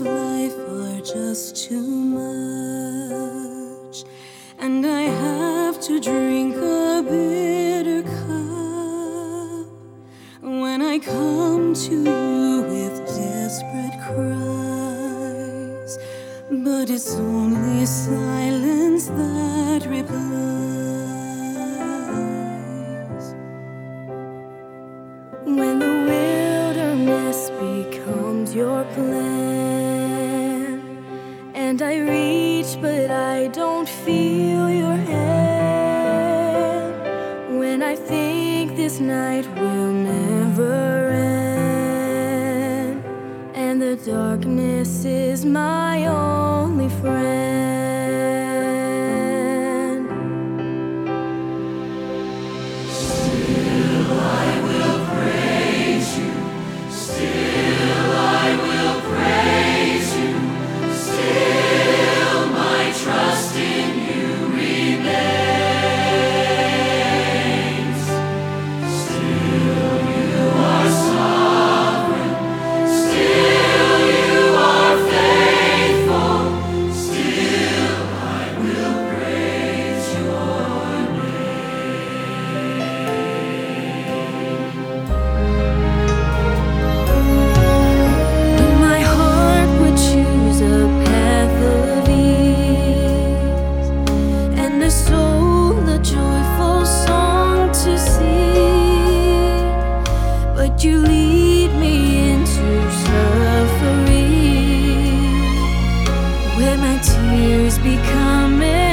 life are just too much, and I have to drink a bitter cup when I come to you with desperate cries. But it's only silence that replies. When the wilderness becomes your plan, and I reach but I don't feel your hand, when I think this night will never end, and the darkness is my only friend. You lead me into suffering, where my tears become